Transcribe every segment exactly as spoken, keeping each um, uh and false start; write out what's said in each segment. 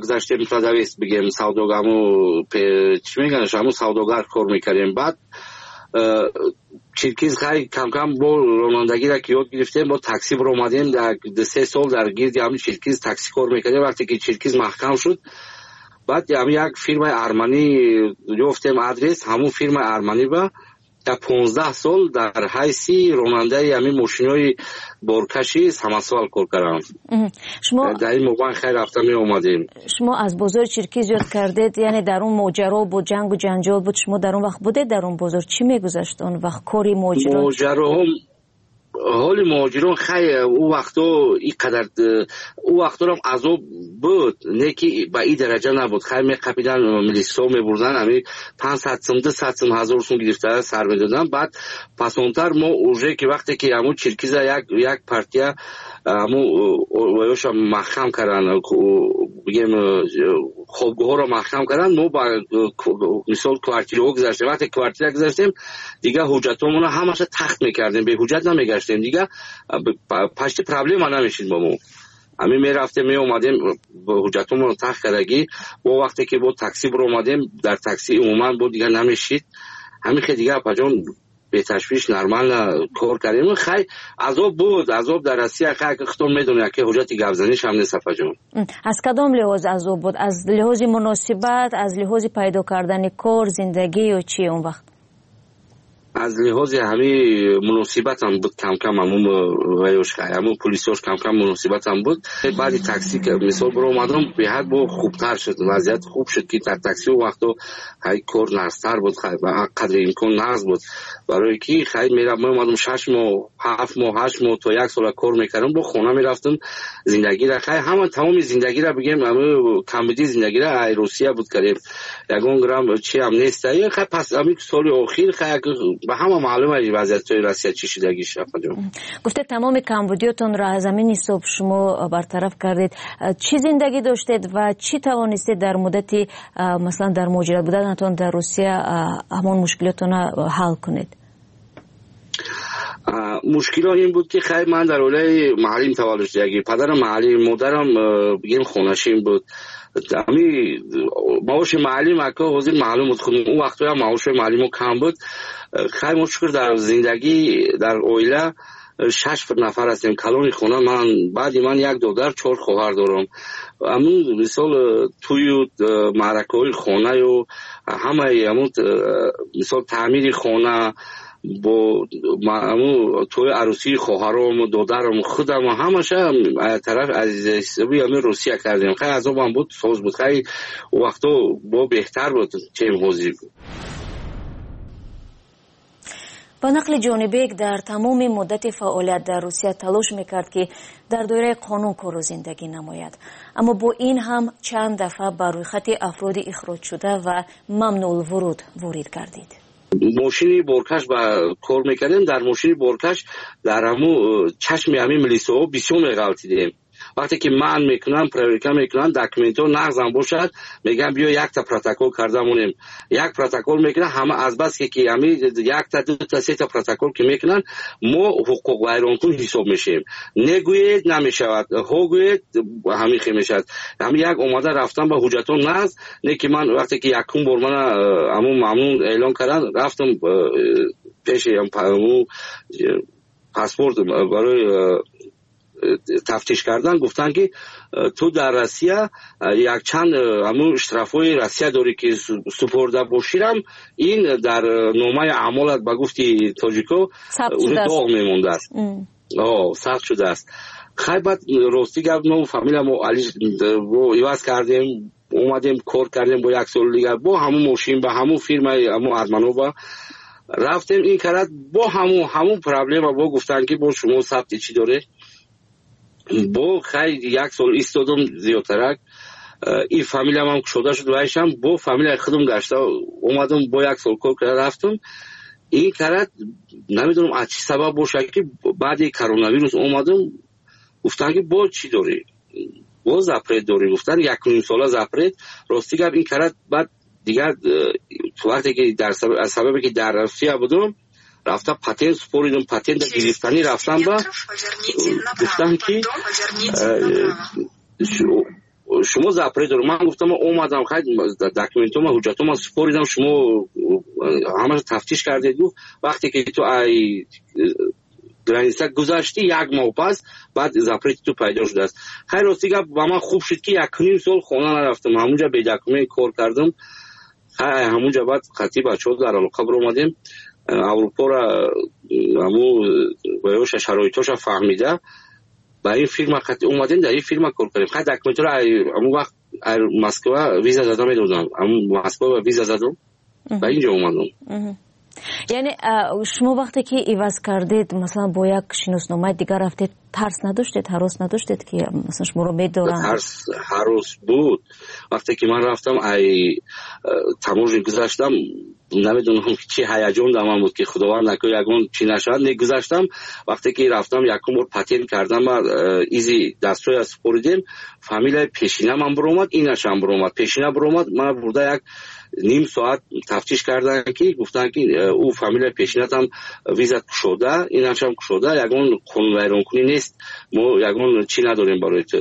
گذشته میتونست بگیم سوداگرمو چی میگن شما سوداگر کار میکردیم. بعد چرکیز خیلی کم کم با رانندگی را که یاد گرفتیم با تاکسی برو اومدیم در سه سال در گیرد همین چرکیز تاکسی کار میکردیم. وقتی که چرکیز محکم شد بعد همین یک فیرمای ارمنی گفتیم آدرس همون فیرمای ارمنی با تا پانزده سال در حیثی راننده همین ماشینای بارکشی سمسوال کار کردم. شما در این موقع خیلی رفتم می اومدیم. شما از بازار چرکیز یاد کردید، یعنی در اون ماجرا بود، جنگ و جنجال بود، شما در اون وقت بوده در اون بازار چی میگذشت اون وقت کاری ماجرا؟ ماجرا هم حال مهاجران خیلی او وقتا اینقدر او وقتا هم عذاب بود، نه که به این درجه نبود. خیلی میقپیدن ملیسا میبردن همین پانصد سوم ده صد سوم هزار سوم گرفته سر میدادن. بعد پسانتر ما اوجه که وقتی که همون چرکیز یک یک پارتیا همون ویوش محکم کردن بگیم خوابگاه ها رو محکم کردن، ما با مثال کوارتیر ها گذاشتیم. وقتی کوارتیر گذاشتیم دیگه حجت همون همش تخت میکردیم، به حجت نمیگشتیم دیگه، پشت پرابلم ها نمیشید با ما. همین می رفتیم می اومدیم با حجت همون رو تخت کردگی. و وقتی که با تاکسی برو اومدیم در تاکسی عموما بود دیگه نمیشید. همین خیلی دیگه پجان به تشویش نرمال کار کردیم. خیلی عذاب بود، عذاب در روسیه خیلی خودتون میدونه که حجت گوزنیش هم نیست فجان. از کدام لحاظ عذاب بود؟ از لحاظ مناسبت، از لحاظ پیدا کردن کار، زندگی و چی اون وقت؟ از لحاظ همین مناسبت هم بود، کم کم همون ویوش خیلی همون پولیسوش کم کم مناسبت هم بود. بعدی تاکسی که مثال برو اومدم به حد با خوبتر شد، وضعیت خوب شد که در تاکسی و وقتا خیلی کار نرستر بود، خیلی قدر امکان نرز بود. برای که خیلی میرم من اومدم شش ماه هفت ماه هشت ماه تا یک سال کار میکردم، با خونه میرفتم زندگی را خیلی همون تمام زندگی را بگیم همون کمبودی زندگی را ای روسیه بود کردیم. یگان گرام چی هم نیست. خیلی پس همین سال اخیر خیلی به همه معلومه وضعیت توی روسیه چی شدگیش. گفته تمام کمبودیاتون را از همین حساب شما برطرف کردید. چی زندگی داشتید و چی توانستید در مدتی مثلا در مهاجرت بودنتون در روسیه همون مشکلاتون حل کنید؟ مشکل این بود که خیلی من در اولای محلیم تولد شدگی، پدرم محلی، مادرم بگیم خونشیم بود. امی معاش معلم اکا حاضر معلوم بود خودم اون وقتا معاش معلمو کم بود. خیلی مشکل در زندگی در اویله شش نفر هستیم کلانی خونه. من بعد من یک دختر چهار خواهر دارم. همون مثال توی معرکه‌های خونه و همه همون مثال تعمیر خونه با همون توی عروسی خواهرام و دخترم خودم و همشه طرف از حسابی همین روسیه کردیم. خیلی عذابم بود، سوز بود، خیلی وقتا با بهتر بود چه موضوعی بود. با نقل جانبی در تمام مدت فعالیت در روسیه تلاش میکرد که در دایره قانون کار و زندگی نماید، اما با این هم چند دفعه بر روی خط افراد اخراج شده و ممنوع الورود وارد گردید. ماشینی بارکش با کار میکردیم، در ماشینی بارکش در همون چشم همین ملیسا بسیار میغلطیدیم. وقتی که من میکنم پروریکا میکنم داکیومنت ها نقضم باشد میگم بیا یک تا پروتکل کردمونیم، یک پروتکل میکنن همه از بس که که همین یک تا دو تا سه تا پروتکل که میکنن ما حقوق ویرانکن حساب میشیم. نگوید نمیشود، ها گوید همین خیلی میشد. همین یک اومده رفتم با حجتون نقض نه که من وقتی که یکم بار من همون ممنون اعلان کردن رفتم پیش همون پاسپورت برای تفتیش کردن، گفتن که تو در روسیه یک چند همون اشترافای روسیه داری که سپرده باشیرم، این در نامه اعمالت به گفتی تاجیکو داغ میمونده است. آه سخت شده است. خیلی بعد راستی گفت نو فامیلم و علی رو ایواز کردیم اومدیم کار کردیم با یک سال دیگر با همون ماشین با همون فیرم همون ارمنووا رفتیم این کرد با همون همون پرابلم با گفتن که با شما ثبت چی داره. با خیلی یک سال ایستادم زیادترک این فامیل هم شده شد ویشم با فامیل خودم گشته اومدم با یک سال کار کرده رفتم. این کرد نمیدونم از چی سبب باشه که بعد کرونا ویروس اومدم گفتن که با چی داری؟ با زپرید داری. گفتن یک نیم ساله زپرید. راستی گفت این کرد بعد دیگر تو وقتی که در سبب از سببی که در روسیه بودم رفتم پاتنت سپوریدم، پاتنت گرفتنی رفتم با گفتن که شما زپره دارو. من گفتم اومدم خیلی دکومنتوم و حجتوم سپوریدم، شما همه تفتیش کردید. وقتی که تو ای گرانیستا گذاشتی یک ماه پس بعد زپره تو پیدا شده است. خیلی راستی گپ با من خوب شد که یک نیم سال خونه نرفتم، همونجا به دکومنت کار کردم. همونجا بعد خطی بچه‌ها در علاقه بر اومدیم اروپا را همو باید شرایطاش فهمیده با این فیلم خطی اومدیم در این فیلم کار کردیم. خیلی دکومنت را همون وقت مسکو ویزا زدم میدادم، همون مسکو ویزا زدم و اینجا اومدم. یعنی شما وقتی که ایواز کردید مثلا با یک شناسنامه دیگر رفتید، ترس نداشتید، هراس نداشتید که مثلا شما رو میدارن؟ ترس هراس بود. وقتی که من رفتم ای تماشا گذاشتم نمیدونم چی هیجان در من بود که خداوند نکنه یگون چی نشد. نگذاشتم وقتی که رفتم یکم بار پتین کردم و ایزی دستوی از سپوریدیم، فامیل پیشینه من برومد، اینش هم برومد. پیشینه برومد من برده یک نیم ساعت تفتیش کردن که گفتن که او فامیل پیشینه هم ویزا شده، اینش هم شده، یگون قانون ویران کنی نیست، ما یگون چی نداریم برای تو،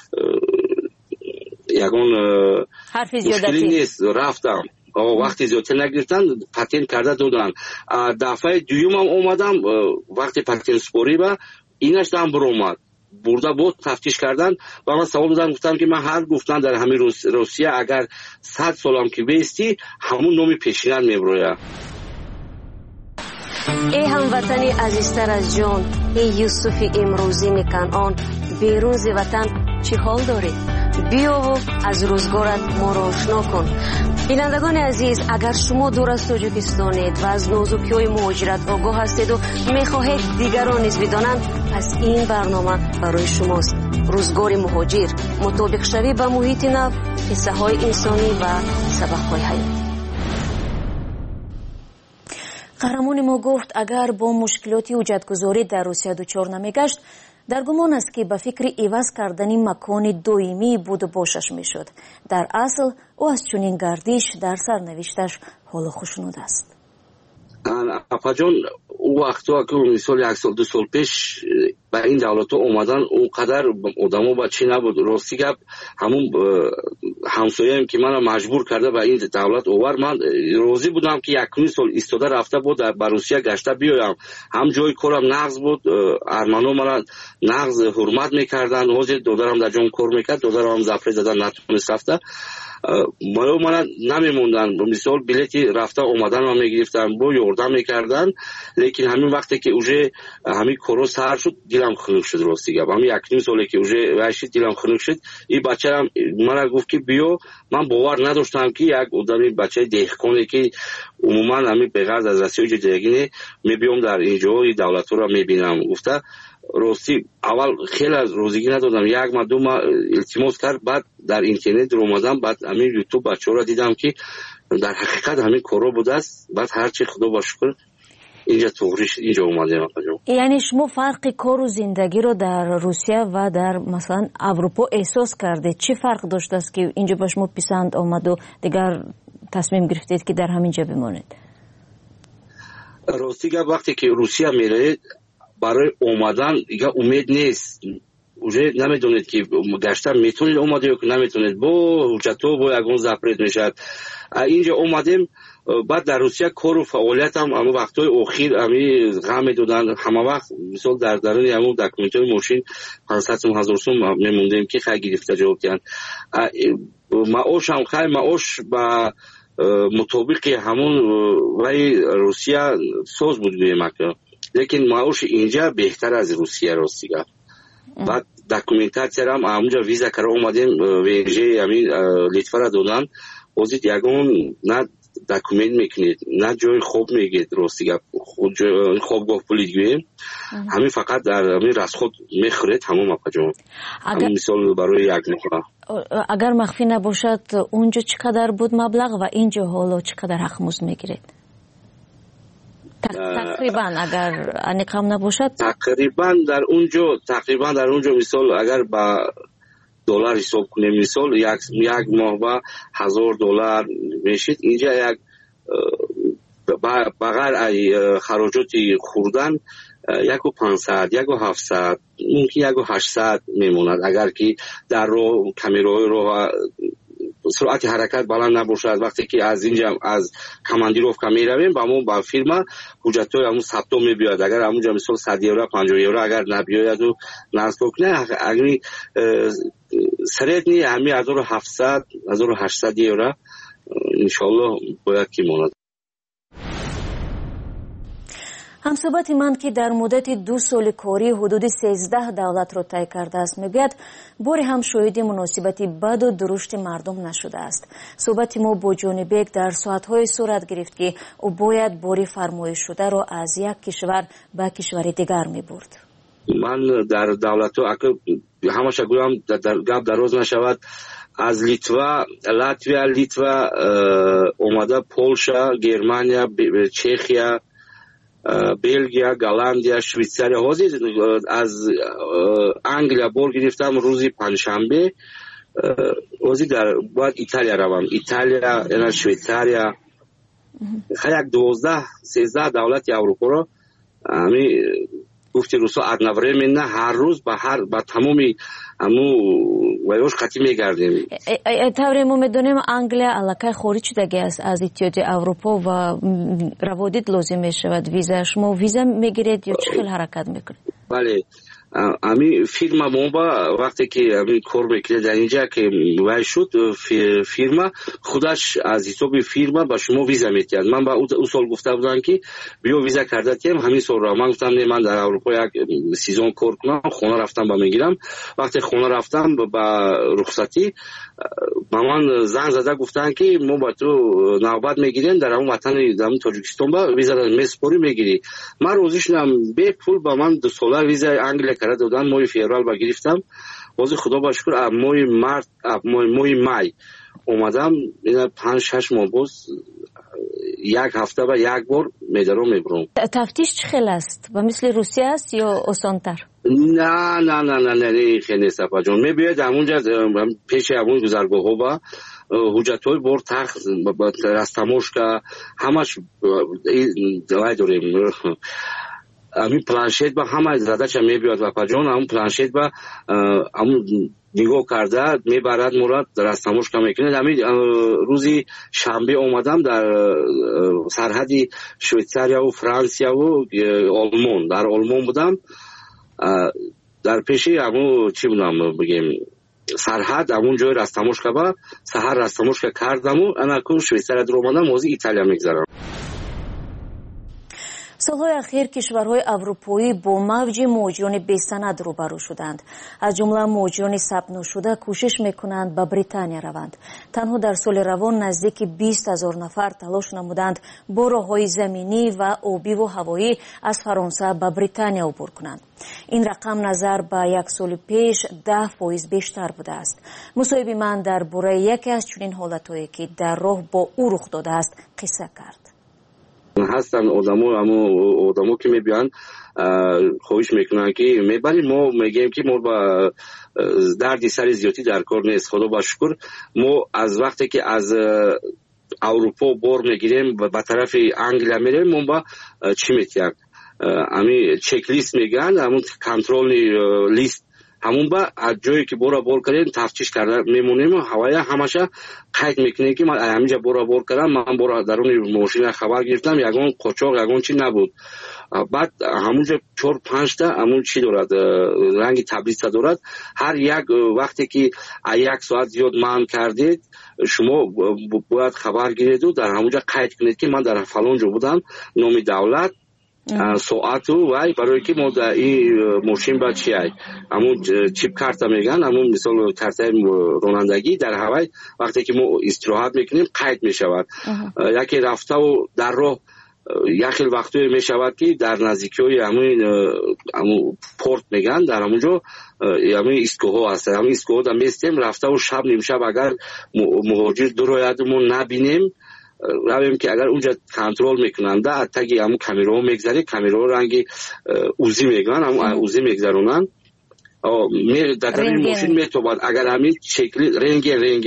یگون حرفی زیادتی نیست. رفتم وقتی زیادتی نگرفتن پتین کرده دادن. دفعه دویم هم اومدم وقتی پتین سپوری با اینش هم برومد برده بود تفتیش کردن و من سوال دادم، گفتم که من هر گفتن در همین روس، روسیه اگر صد سالم که بیستی همون نومی پیشینن میبروید. ای هموطنی عزیزتر از جان، ای یوسف امروزی میکنان، بیرون ز وطن چی حال داری؟ بیا و از روزگارت ما را آشنا کن. بینندگان عزیز، اگر شما دور از تاجیکستانید و از نازکی‌های مهاجرت آگاه هستید و میخواهید دیگران نیز بدانند، پس این برنامه برای شماست. روزگار مهاجر، مطابق شوی به محیط نو، قصه های انسانی و سبق های حیات. قهرمان ما گفت اگر با مشکلاتی حجتگذاری در روسیه دچار نمیگشت، در گمان است که به فکر عوض کردن مکان دائمی بود و باشش میشد. در اصل او از چنین گردش در سرنوشتش حال خوشنود است. اپا جان او وقتا که مثال یک سال دو سال پیش به این دولت اومدن اونقدر آدمو بچه نبود. راستی گپ همون همسایه‌ام که منو مجبور کرده به این دولت اوور، من راضی بودم که یک سال ایستاده رفته بود در روسیه گشته بیایم. هم جای کارم نقض بود، ارمنو مرا نقض حرمت میکردن، حاضر دادرم در جون کار میکرد، دادرم زفره زدن نتونست رفته، مالو من نمیموندن. مثال بلیتی رفته اومدن و میگرفتن با یاردم میکردن، لیکن همین وقتی که اوجه همین کورو سر شد دیلم خنک شد. راستی گپ همین یک نیم ساله که اوجه واشی دیلم خنک شد. این بچه‌ام من گفت که بیا، من باور نداشتم که یک آدمی بچه دهقانی که عموما همین به غرض از رسیای جدیگینه میبیام در اینجا دولت رو میبینم. گفته راستی اول خیلی از روزگی ندادم، یک ما دو ما التماس کرد، بعد در اینترنت رو اومدم، بعد همین یوتیوب بچه‌ها را دیدم که در حقیقت همین کارا بوده است. بعد هر چی خدا با شکر اینجا توریش اینجا اومدم. یعنی شما فرق کار و زندگی رو در روسیه و در مثلا اروپا احساس کردید؟ چه فرق داشته است که اینجا به شما پسند آمد و دیگر تصمیم گرفتید که در همینجا بمانید؟ راستی وقتی که روسیه میره برای اومدن دیگه امید نیست. اوجه نمیدونید که گشتن میتونید اومده یا که نمیتونید، با حجتو با یگون زپرید میشد. اینجا اومدیم، بعد در روسیه کار و فعالیت هم همه وقتای اخیر همی غم میدودن، همه وقت مثال در درون همون دکومنتای ماشین پانصد هزار سوم میموندیم که خیلی گرفته جواب کردن. معاش هم خیلی معاش با مطابق همون وی روسیه سوز بود گویم که، لیکن معاش اینجا بهتر از روسیه. راستی گفت بعد دکومنتاسیون هم همونجا ویزا کرده اومدیم، ویژه همین لیتوا را دادن، بازید یگون نه دکومنت میکنید نه جای خوب میگید. راستی گفت خوابگاه پولید گویم همین فقط در همین رسخود میخورید همون مپجون. همین مثال برای یک ماه. اگر مخفی نباشد اونجا چقدر بود مبلغ و اینجا حالا چقدر حقموز میگیرید؟ تقریبا اگر انکام نباشد تقریبا در اونجا تقریبا در اونجا مثال اگر با دلار حساب کنیم، مثال یک یک ماه با هزار دلار میشید. اینجا یک بغیر ای خراجات خوردن یک و پانصد یک و هفتصد ممکن یک و هشتصد میموند اگر که در رو کمیروی رو سرعت حرکت بلند نباشد. وقتی که از اینجا از کماندیروفکا میرویم با همون با فیرما حجتای همون ثبت میبیاد. اگر همونجا مثلا صد یورو پنجاه یورو اگر نبیاید و نصب کنه اگر سریع نی همین هزار و هفتصد هزار و هشتصد یورو انشالله باید که ماند. همصحبت من که در مدت دو سال کاری حدود سیزده دولت را طی کرده است میگوید باری هم شاهد مناسبت بد و درشت مردم نشده است. صحبت ما با جان بیگ در ساعتهای صورت گرفت که او باید باری فرمایش شده را از یک کشور به کشور دیگر میبرد. من در دولت ها همش گویم در گپ دراز نشود از لیتوا لاتویا لیتوا اومده پولشا گرمانیا چخیا بلژیا گالندیا شویتساریا حاضر از انگلیا بور گرفتم روزی پنجشنبه حاضر در باید ایتالیا روم ایتالیا یعنی شویتساریا یک دوازده سیزده دولت اروپا رو همی گفتی روسا ادنوره من هر روز با هر با تمامی همو ویوش خطی میگردیم. طوری ما میدونیم انگلیا علاقه خارج شده است از اتحادیه اروپا و روابط لازم میشود ویزا. شما ویزا میگیرید یا چه خیلی حرکت میکنید؟ بله امی فیرما بومبا وقتی که امی کار میکنه در اینجا که وای شد فیرما خودش از حساب فیرما با شما ویزا میتید. من با او سال گفته بودم که بیا ویزا کرده تیم همین سال را من گفتم نه من در اروپا یک سیزن کار کنم خونه رفتم با میگیرم. وقتی خونه رفتم با رخصتی با من زنگ زده گفتن که ما با تو نوبت میگیریم در اون وطن در تاجیکستان با ویزا میسپوری میگیری. من روزش نم به پول با من دو سال ویزا انگلیس کرده دادن. ماه فوریه با گرفتم باز خدا با شکر ماه مارت ماه مای اومدم اینا پنج شش ماه باز یک هفته با یک بار میدارم میبرم. تفتیش چه خیلی است؟ و مثل روسیه است یا آسان‌تر؟ نه نه نه نه نه خیلی سپا جان میباید همونجا پیش همون گذرگاه ها با حجت های بر تخت رستموش که همش دوای داریم همین پلانشیت با همه زده چه میباید و پجان همون پلانشیت با همون نگاه کرده میبرد مراد رستموش که میکنه. همین روزی شنبه اومدم در سرحدی شویتساریا و فرانسیا و آلمان در آلمان بودم در پیشی همون چی بودم بگیم سرحد همون جای رستموش که با سهر رستموش که کردم و انا که شویتساریا در اومدم موزی ایتالیا میگذارم. سالهای اخیر کشورهای اروپایی با موج مهاجران بی‌سند روبرو شدند. از جمله مهاجران ثبت نشده کوشش میکنند به بریتانیا روند. تنها در سال روان نزدیک بیست هزار نفر تلاش نمودند با راههای زمینی و آبی و هوایی از فرانسه به بریتانیا عبور کنند. این رقم نظر به یک سال پیش ده فایز بیشتر بوده است. مصاحب من درباره یکی از چنین حالتهایی که در راه با او رخ داده است قصه کرد. هستن آدمو همو آدمو که میبیان خواهش میکنن که میبریم ما میگیم که ما با دردی سر زیادی در کار نیست. خدا با شکر ما از وقتی که از اروپا بار میگیریم و به طرف انگلیا میریم ما با چی میتیم همین چک لیست میگن همون کنترل لیست همون با از جایی که برا بار کردیم تفتیش کرده میمونیم و هوایی همشه قید میکنه که من همینجا برا بار کردم من برا درون ماشین خبر گرفتم یگان قاچاق یگان چی نبود. بعد همونجا چهار پنج تا همون چی دارد رنگ تبلیغ دارد. هر یک وقتی که یک ساعت زیاد مهم کردید شما باید خبر گیرید و در همونجا قید کنید که من در فلان جا بودم نام دولت ساعت و وای برای که ما در این ماشین با چی هست همون چیپ کارت میگن همون مثال کارت رانندگی در هوای وقتی که ما استراحت میکنیم قید میشود. یکی رفته و در راه یکی وقتی میشود که در نزدیکی همون همون پورت میگن در همونجا همون ایستگاه هست همون ایستگاه در میستیم رفته و شب نیم شب اگر مهاجر درویدمون نبینیم رویم که اگر اونجا کنترل میکنن ده تگی همون کمیرو میگذاری کمیرو رنگی اوزی میگن همون اوزی میگذارونن در این ماشین میتوباد اگر همین شکلی رنگی رنگی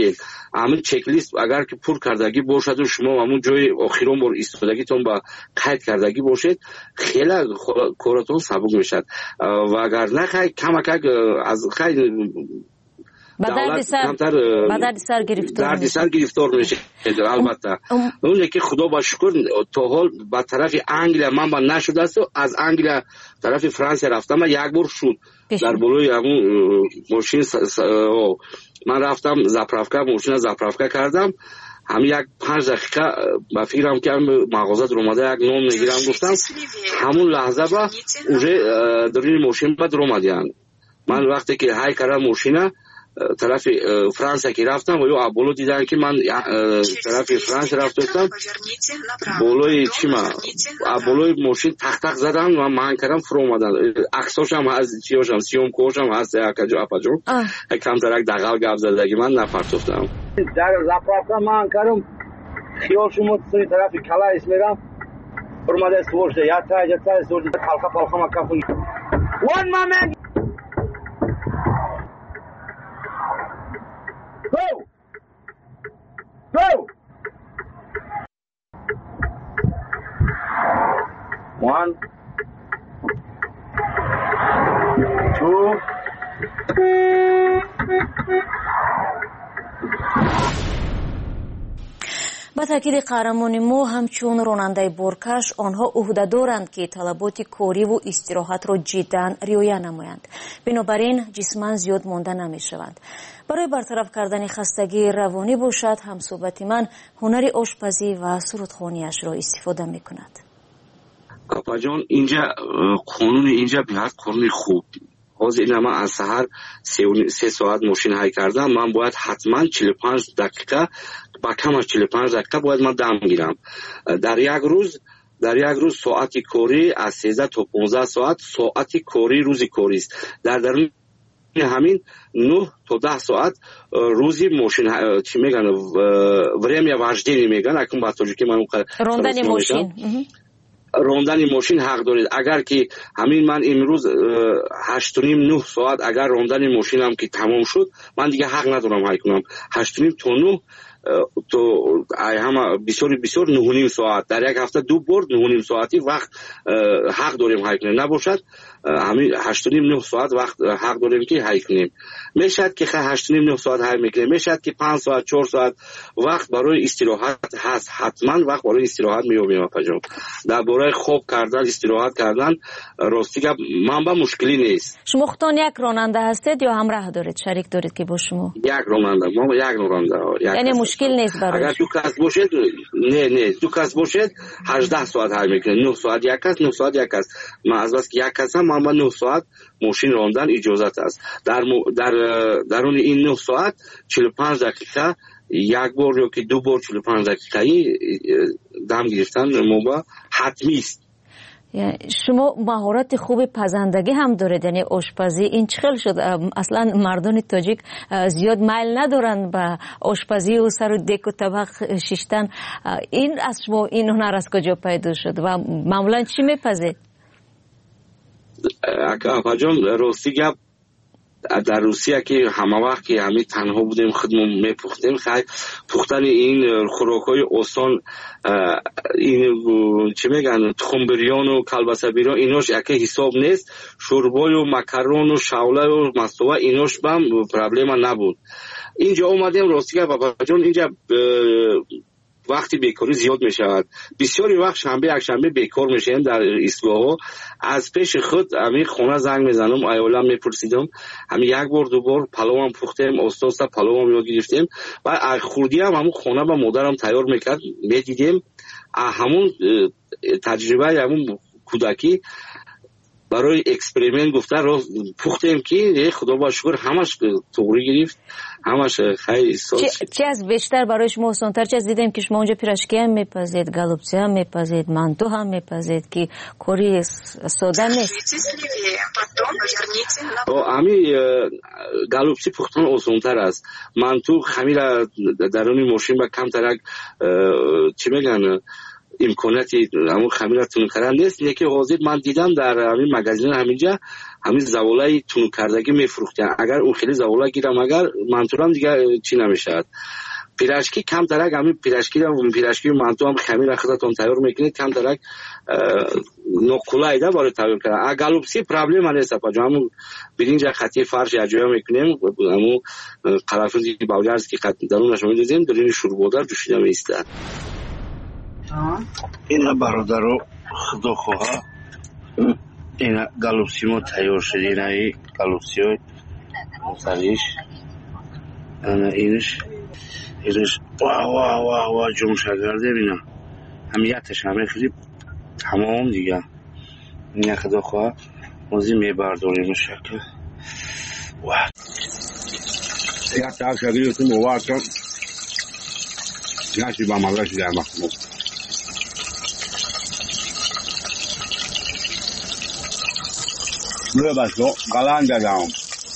همین چک لیست اگر که پر کردگی باشد و شما همون جای آخرین بار ایستادگیتون با قید کردگی باشد خیلی کارتون سبک میشد و اگر نه خیلی کم کم از خیلی با درد سر گرفتار میشه سر گرفتار میشه البته اونه که خدا با شکر تا حال با طرف انگلیا من با نشده است از انگلیا طرف فرانسه رفتم و یک بار شد در بالای همون ماشین من رفتم زاپراوکا ماشین زاپراوکا کردم هم یک پنج دقیقه با فکرم که مغازه در اومده یک نون میگیرم گفتم همون لحظه با اونجا در این ماشین با در اومدیان من وقتی که های کردم ماشینه طرف فرانسه که رفتم و یا بالا دیدن که من طرف فرانسه رفتم بالای چی ما بالای ماشین تق تق زدن و من کردم فرو اومدن عکساش هم از چیاشم سیوم کوش هم هست یک جا اپاجو کم ترک دغل گپ زدگی من نپرتفتم در زاپراوکا من کردم خیال شما سوی طرف کلاس میرم اومده سوژده یا تا یا تا سوژده پالخا پالخا ما کافون one moment Go! Go! One, two. با تاکید قهرمان ما همچون راننده بارکش آنها عهده دارند که طلبات کاری و استراحت را جدا رعایت نمایند. بنابراین جسماً زیاد مانده نمی شوند. برای برطرف کردن خستگی روانی باشد همصحبت من هنر آشپزی و سرودخوانیش را استفاده می کند. آپا جان اینجا قانون اینجا بیاد قانون خوب. حاضر این من از سحر سه ساعت ماشین های کردم من باید حتما چهل و پنج دقیقه با کم از چهل و پنج دقیقه باید من دم گیرم در یک روز در یک روز ساعتی کاری از سیزده تا پانزده ساعت ساعتی کاری روزی کاری است در درون همین نه تا ده ساعت روزی ماشین چی میگن время вождения میگن اکنون با توجه که من راندن ماشین راندن ماشین حق دارید اگر که همین من امروز هشت و نیم نه ساعت اگر راندن ماشینم که تمام شد من دیگه حق ندارم های کنم هشت و نیم تا نه تو همه بسیار بسیار نه و نیم ساعت در یک هفته دو بار نه و نیم ساعتی وقت حق داریم های کنیم نباشد همین هشت و نیم نه ساعت وقت حق داریم که های کنیم میشد که هشت و نیم نه ساعت های میکنیم میشد که پنج ساعت چهار ساعت وقت برای استراحت هست حتما وقت برای استراحت میابیم اپاجان در برای خوب کردن استراحت کردن راستی که من با مشکلی نیست. شما خودتان یک راننده هستید یا همراه دارید شریک دارید که با شما؟ یک راننده ما یک راننده یعنی مشکل نیست برای اگر تو کس باشد نه نه تو کس باشد هجده ساعت های میکنه نه ساعت یک کس نه ساعت یک کس من از بس که یک کس هم من با نه ساعت ماشین راندن اجازت است در در درون این نه ساعت چهل و پنج دقیقه یک بار یا که دو بار چهل و پنج دقیقه دم گرفتن موبا حتمی است. شما مهارت خوب پزندگی هم دارید یعنی آشپزی این چخل شد اصلا مردان تاجیک زیاد میل ندارند به آشپزی و سر و دک و طبق شیشتن این از شما این هنر از کجا پیدا شد و معمولا چی میپزید؟ اکا جان راستی گپ در روسیه که همه وقت که همه تنها بودیم خودمون میپختیم خیلی پختن این خوراکای آسان این چی میگن تخم بریان و کلبسه بریان ایناش یکی حساب نیست شوربای و مکرون و شوله و مستوه ایناش بهم پرابلم نبود اینجا اومدیم راستی که بابا جان اینجا وقتی بیکاری زیاد می شود بسیاری وقت شنبه یک شنبه بیکار میشیم در ایستگاه ها از پیش خود همین خونه زنگ میزنم ایالم میپرسیدم همین یک بار دو بار پلو هم پختیم استاد پلو هم یاد گرفتیم و خوردی هم همون خونه با مادرم تیار میکرد میدیدیم همون تجربه همون کودکی برای اکسپریمنت گفتن رو پختیم که خدا با شکر همش توری گرفت همش خیلی ساز چی از بیشتر برای شما آسان‌تر چی از دیدیم که شما اونجا پیراشکی هم میپزید گالوبچه هم میپزید مانتو هم میپزید که کاری ساده نیست امی گالوبچه پختن آسان‌تر است مانتو خمیر درون ماشین با کم ترک چی میگن امکاناتی همون خمیر تون کردن نیست یکی حاضر من دیدم در همین مغازه همینجا همین زوالای تون کردگی میفروختن اگر اون خیلی زوالا گیرم اگر منطورم دیگه چی نمیشد پیراشکی کم ترک همین پیراشکی را اون پیراشکی مانتو هم خمیر خودتون تیار میکنید کم ترک نوکولای دا برای تیار کردن گالوپسی پرابلم نیست پس همون برنج خطی فرش اجرا میکنیم همون قرافوزی باوجرز که خط درونش میذاریم درین شوربودار جوشیده میسته اینا برادرو خدا خواه اینا گالوپسی ما تیار شده اینایی گالوپسی های مختلف انا اینش اینش واه واه واه واه جمع شگرده بینا همیتش همه خیلی تمام دیگه این خدا خواه موزی میبرداریم شکل واه یک تا شگری تو موارد کن نشی با مالاشی در مخمو روی بسو قلان دادم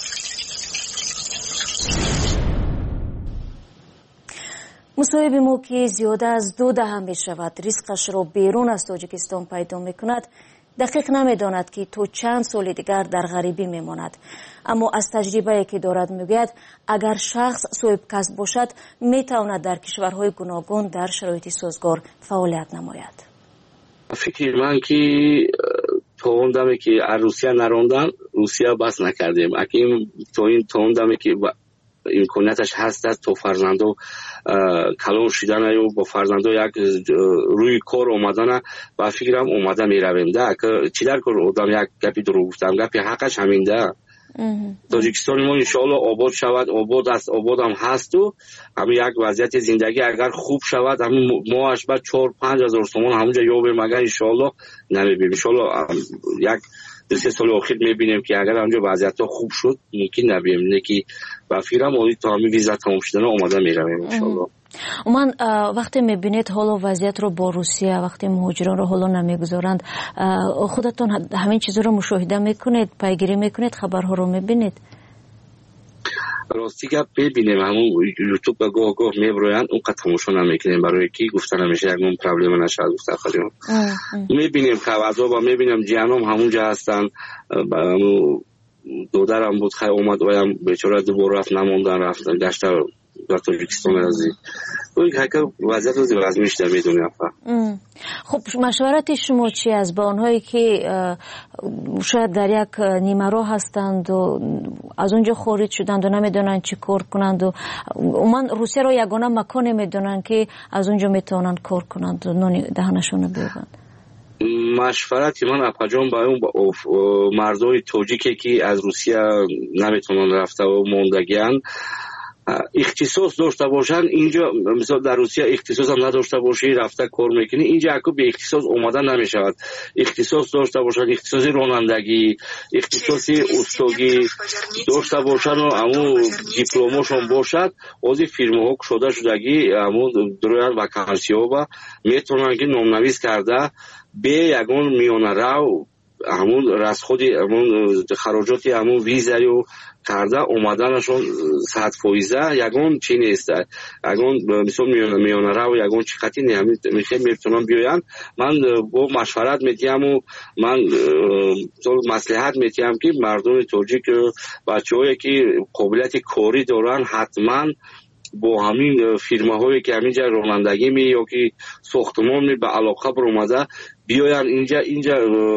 مصاحب ما که زیاده از دو دهم می شود ریسکش را بیرون از تاجیکستان پیدا می کند دقیق نمی داند که تو چند سال دیگر در غریبی می ماند. اما از تجربه که دارد می گوید اگر شخص صاحب کسب باشد می تواند در کشورهای گوناگون در شرایط سازگار فعالیت نماید. فکر من که تو اون دمی که روسیه نراندن روسیه بس نکردیم اگه تو این تو اون دمی که امکانیتش هست است تو فرزندو کلان شدن یا با فرزندو یک روی کار اومدن با فکرم اومده میرویم ده که چی در کار آدم یک گپی درو گفتم گپی حقش همین ده تاجیکستان ما انشاءالله آباد شود آباد است آباد هم هست و همین یک وضعیت زندگی اگر خوب شود همین ماهش بعد چهار پنج هزار تومان همونجا یابیم اگر انشاءالله نمیبیم انشاءالله یک دو سه سال اخیر میبینیم که اگر اونجا وضعیت خوب شد ممکن نبیم نه که با فکرم اولی تا همین ویزا تمام شدن اومده میرویم انشاءالله. من وقتی میبینید حالا وضعیت رو با روسیه وقتی مهاجران رو حالا نمیگذارند خودتون همین چیزا رو مشاهده میکنید پیگیری میکنید خبرها رو میبینید؟ راستی گپ ببینیم همون یوتیوب با گاه گاه میبروین اون قد تماشا نمیکنیم برای کی گفتن همیشه یک اون پرابلم نشه گفت خودم میبینیم خبرها با میبینیم جیانم همونجا هستن دودرم بود خیلی اومد وایم بیچاره دوباره رفت نموندن رفتن گشت در تاجیکستان ازی اون که وضعیت روزی وزمیش نمیدونیم. خب مشورت شما چی است با آنهایی که شاید در یک نیمه راه هستند و از اونجا خارج شدند و نمیدونن چی کار کنند و من روسیه رو یگانه مکانی میدونن که از اونجا میتونن کار کنند و نانی دهنشون رو بیارند؟ مشورت من اپاجان با اون با مردای تاجیکی که از روسیه نمیتونن رفته و موندگیان اختصاص داشته باشن اینجا مثلا در روسیه اختصاص هم نداشته باشی رفته کار میکنی اینجا اکو به اختصاص اومدن نمیشود اختصاص داشته باشن اختصاص رانندگی اختصاص استاگی داشته باشن و همون دیپلمشون باشد از فیرما ها شده شدگی همون درویان وکانسی ها با میتونن که نامنویس کرده به یگون میانه رو همون رسخودی همون خراجاتی همون ویزایی و کرده اومدنشون صد فویزه یگون چی نیست یگون مثل میانه رو یگون چی خطی نمیشه میتونم بیاین من با مشورت میتیم و من مصلحت میتیم که مردم تاجیک بچه هایی که قابلیت کاری دارن حتما با همین فیرمه هایی که همینجا رانندگی می یا که ساختمان می به علاقه برآمده بیاین اینجا اینجا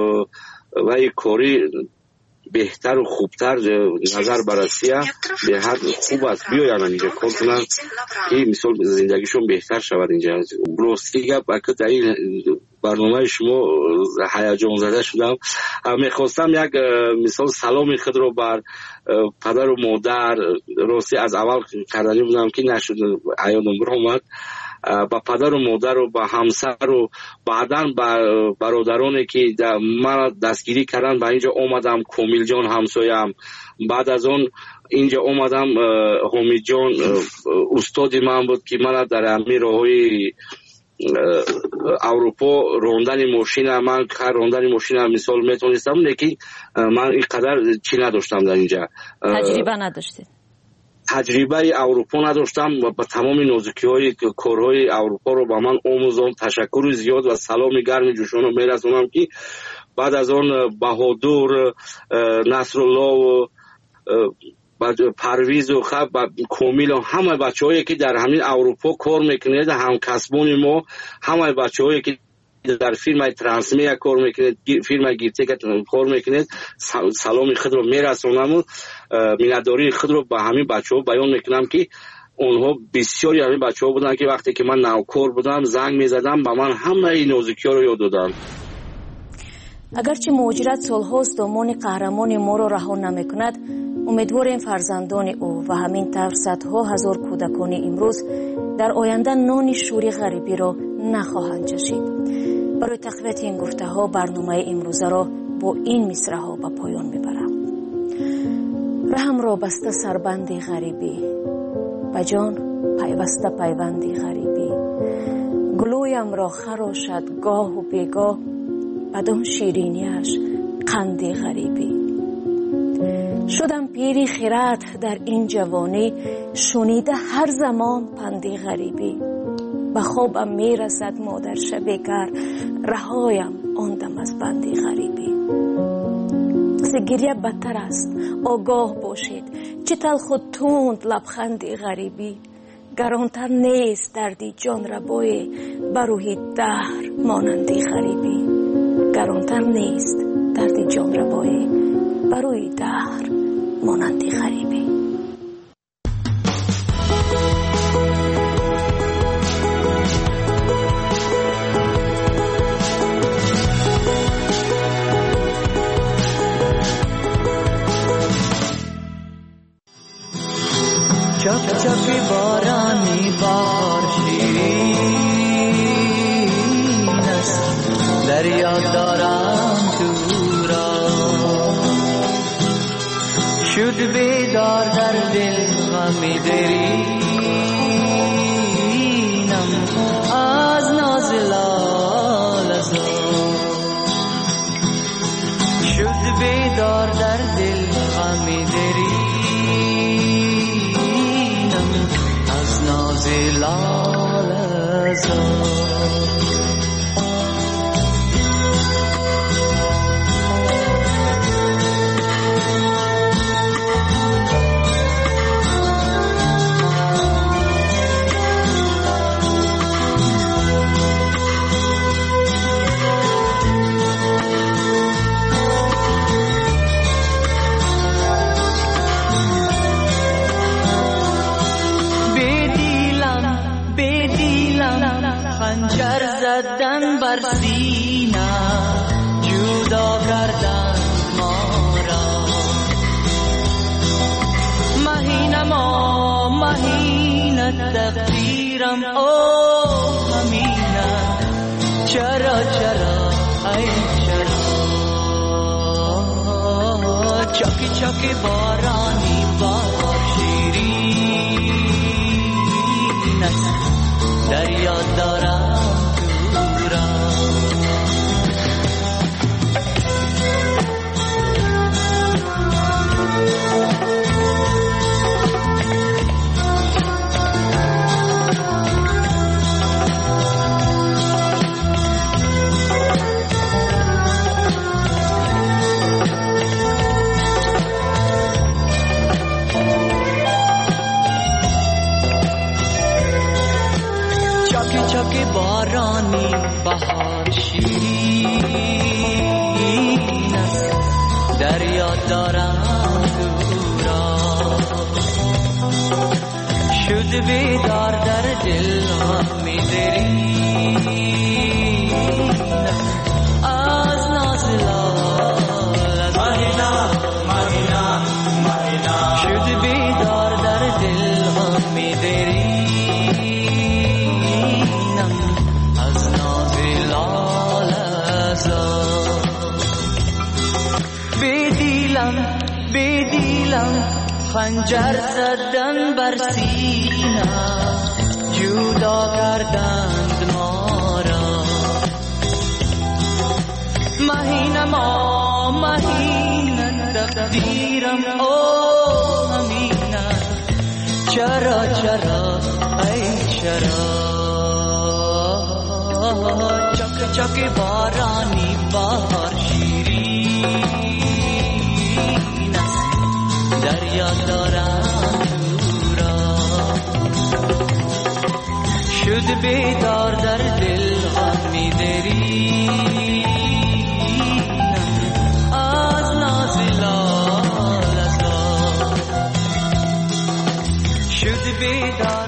و یک کاری بهتر و خوبتر نظر بررسیه به حد خوب است بیاین اینجا کار کنن که مثال زندگیشون بهتر شود اینجا. راستی گپ اگه در این برنامه شما هیجان زده شدم میخواستم یک مثال سلام خود رو بر پدر و مادر راستی از اول کردنی بودم که نشد عیادم برآمد با پدر و مادر و با همسر و بعداً با برادرانی که من دستگیری کردن با اینجا اومدم کمیل جان همسایم بعد از اون اینجا اومدم حمید جان استاد من بود که من در همین راههای اروپا راندن ماشین من که راندن ماشین مثال میتونستم لیکن من اینقدر چی نداشتم در اینجا تجربه نداشتید تجربه اروپا نداشتم و با تمام نازکی های کارهای اروپا رو با من آموزم تشکر زیاد و سلام گرم جوشان رو میرسونم که بعد از آن بهادر نصرالله و پرویز و خب کومیل و همه بچه‌هایی که در همین اروپا کار میکنند، هم کسبون ما، همه بچه‌هایی که در فیلم ترانسمیا کار میکنند، فیلم گیرته که کار میکنند، سلام خود رو میرسونم و مینداری خود رو به همین بچه‌ها بیان میکنم که اونها بسیاری همین بچه‌ها بودن که وقتی که من نوکر بودم زنگ میزدم به من همه این نازکی‌ها رو یاد دادن. اگرچه مهاجرت سالهاست دامان قهرمان ما را رها نمیکند، امیدواریم فرزندان او و همین طور صدها هزار کودکان امروز در آینده نان شوری غریبی را نخواهند چشید. برای تقویت این گفته ها برنامه امروزه را با این مصرع ها به پایان میبرم. رحم را بسته سربندی غریبی، به جان پیوسته پیوندی غریبی، گلویم را خراشد گاه و بیگاه، بدان شیرینیش قندی غریبی. شدم پیری خیرات در این جوانی، شنیده هر زمان پندی غریبی. به خوابم میرسد مادر شبیگر، رهایم آندم از بندی غریبی. ز گریه بدتر است آگاه باشید، چه تلخ و تند لبخندی غریبی. گرانتر نیست دردی جان ربای، بروی دهر مانندی غریبی. گرانتر نیست دردی جان ربای، بروی دهر مانندی غریبی. چک چک بارانی بهار شیرین است، دریا دارم تو را. شد بیدار در دل غم درینم، از ناز لاله زار. شد بیدار در دل غم درینم، از ناز لاله زار. خنجر زدن بر سینه، جدا کردن ما را. مهینما مهینه تقدیرم، او همینه. چرا چرا ای چرا، چاکی چاکی بارانی بهار شیرین است، دریا دارم تو را. چاکی بارانی بهار شیرین است، دریا دارم تو را. شد بیدار در دل غم درینم، از ناز لاله زار. شد بیدار در دل غم درینم، از ناز لاله زار. بدیلم بدیلم خنجر زدن بر سینه، جدا کردند ما را. مهینما مهینه تقدیرم، او همینه. چرا چرا ای چرا، چک چک بارانی بهار شیرین است، دریا دارم شد بیدار در دل غمی دری از ناز لالزار شد بیدار